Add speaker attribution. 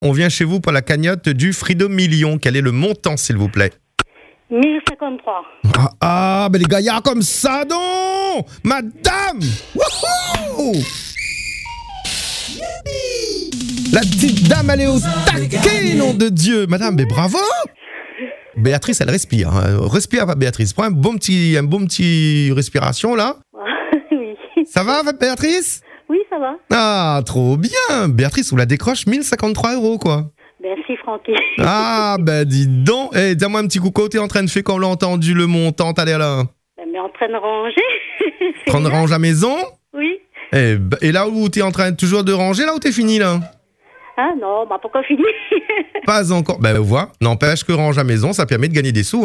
Speaker 1: On vient chez vous pour la cagnotte du Freedom Million. Quel est le montant, s'il vous plaît?
Speaker 2: 1053.
Speaker 1: Ben les gaillards comme ça, non! Madame! Wouhou! La petite dame, elle est au taquet, nom de Dieu! Madame, mais bravo! Béatrice, elle respire. Respire, Béatrice. Prends un bon petit respiration, là.
Speaker 2: Oui.
Speaker 1: Ça va, Béatrice?
Speaker 2: Oui, ça va.
Speaker 1: Ah, trop bien! Béatrice, vous la décroche 1053 €, quoi.
Speaker 2: Merci, Francky.
Speaker 1: Ah, ben dis donc. Eh, dis-moi un petit coucou, t'es en train de faire comme l'a entendu le montant, t'allais là.
Speaker 2: Mais en train de ranger.
Speaker 1: Prendre range à la maison?
Speaker 2: Oui.
Speaker 1: Et là où t'es en train toujours de ranger, là où t'es fini, là?
Speaker 2: Ah non, pourquoi finir?
Speaker 1: Pas encore. Ben, voilà. N'empêche que range à la maison, ça permet de gagner des sous.